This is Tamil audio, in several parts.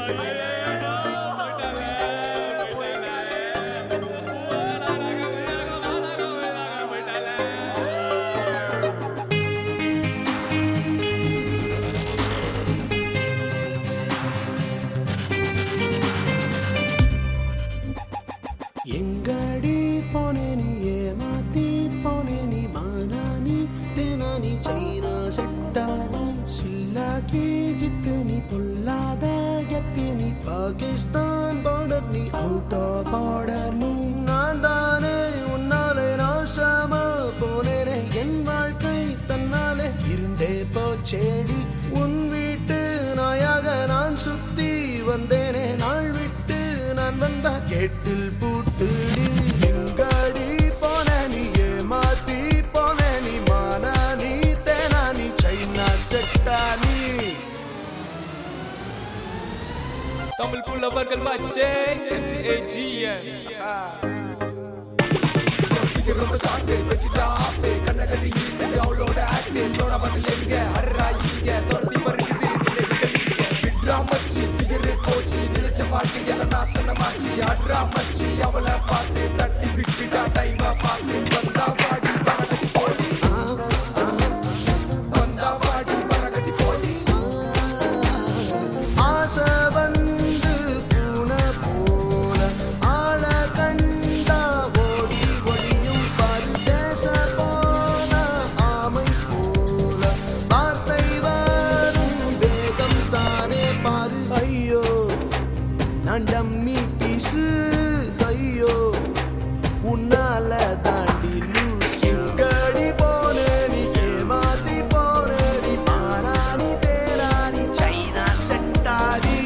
எங்கடி போனே நீ ஏமாத்தி போனே நீ மானானி தேனானி சைனா செட்டானி சில்லாக்கி ஜித்து நீ பொல்லாத கத்தி நீ பாகிஸ்தான் பார்டர் நீ அவுட் ஆஃப் ஆர்டர் நீ நான் தானே உன்னாலே நாசமா போனேனே என் வாழ்க்கை தன்னாலே இருண்டே போச்சேடி உன் வீட்டு நாயாக நான் சுத்தி வந்தேனே நாள் விட்டு நான் வந்தா கேட்டில் பூட்டுடி எங்கடி போன நீ ஏமாத்தி போன நீ மானானி தேனானி சைனா செட்டானி தமிழ் புலவர்கள் மச்சே MCAGM ரொம்ப சாட்டே வச்சிட்டா ஆப்பே கண்ணகடி அவளோட ஆக்டே சோடா பாட்டில் எங்க அர்ராயிங்க தொர்த்தி வருகுது விட்ரா மச்சி ஃபிகர் கோச்சி நினைச்ச பாட்டு எல்லாம் நாசனமாச்சி அட்ரா மச்சி அவளை பார்த்து தட்டி விட்டுட்டா டைமா பார்த்து வந்தா பாடி வரகட்டி போடி வந்தா பாடி வரகட்டி போடி ஆசை வந்து பூனை போல ஆள கண்டா ஓடி ஒளியும் பரதேச போல ஆமை போல வார்த்தை வரும் வேகம் தானே பாரு ஐயோ நான் டம்மி பீசு ஐயோ உன்னால தாண்டி லூஸ் எங்கடி போனே நீ ஏமாத்தி போனே நீ மானானி தேனானி சைனா செட்டாடி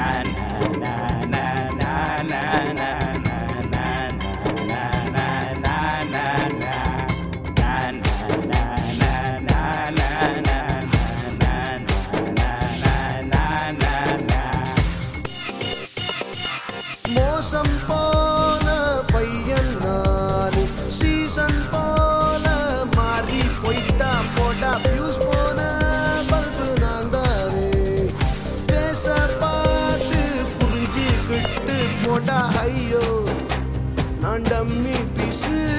மோசம் போன பையன் நானு சீசன் போல மாறி போயிட்டா போட்டா பியூஸ் போன பல்பு நான் தானே பேச பார்த்து புரிஞ்சுக்கிட்டு போட்டா ஐயோ நான் டம்மி பீசு